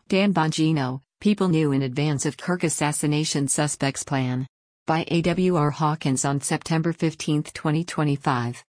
Dan Bongino, people knew in advance of Kirk assassination suspects' plan. By A.W.R. Hawkins on September 15, 2025.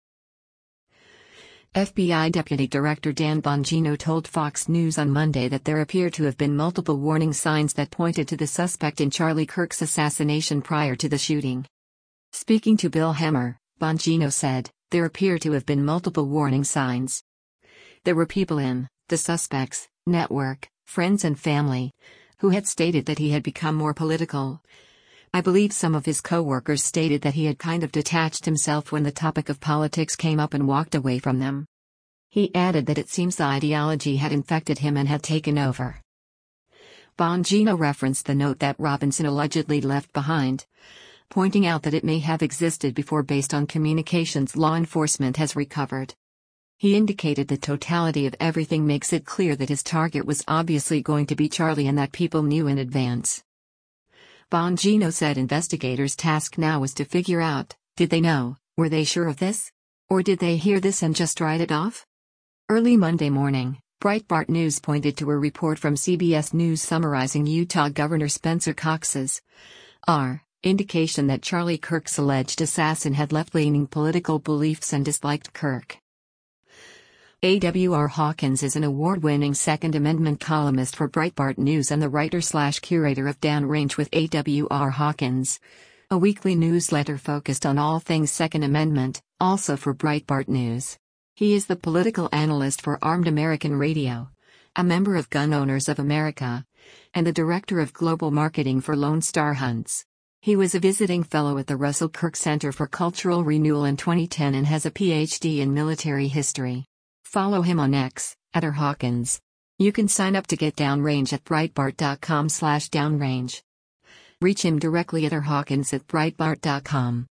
FBI Deputy Director Dan Bongino told Fox News on Monday that there appear to have been multiple warning signs that pointed to the suspect in Charlie Kirk's assassination prior to the shooting. Speaking to Bill Hemmer, Bongino said, there appear to have been multiple warning signs. There were people in the suspect's network, friends and family, who had stated that he had become more political. I believe some of his co-workers stated that he had kind of detached himself when the topic of politics came up and walked away from them. He added that it seems the ideology had infected him and had taken over. Bongino referenced the note that Robinson allegedly left behind, pointing out that it may have existed before based on communications law enforcement has recovered. He indicated the totality of everything makes it clear that his target was obviously going to be Charlie and that people knew in advance. Bongino said investigators' task now was to figure out, did they know, were they sure of this? Or did they hear this and just write it off? Early Monday morning, Breitbart News pointed to a report from CBS News summarizing Utah Governor Spencer Cox's indication that Charlie Kirk's alleged assassin had left-leaning political beliefs and disliked Kirk. A.W.R. Hawkins is an award-winning Second Amendment columnist for Breitbart News and the writer/curator of Downrange with A.W.R. Hawkins, a weekly newsletter focused on all things Second Amendment, also for Breitbart News. He is the political analyst for Armed American Radio, a member of Gun Owners of America, and the director of global marketing for Lone Star Hunts. He was a visiting fellow at the Russell Kirk Center for Cultural Renewal in 2010 and has a Ph.D. in military history. Follow him on X, @Hawkins. You can sign up to get Downrange at Breitbart.com/downrange. Reach him directly at Hawkins@Breitbart.com.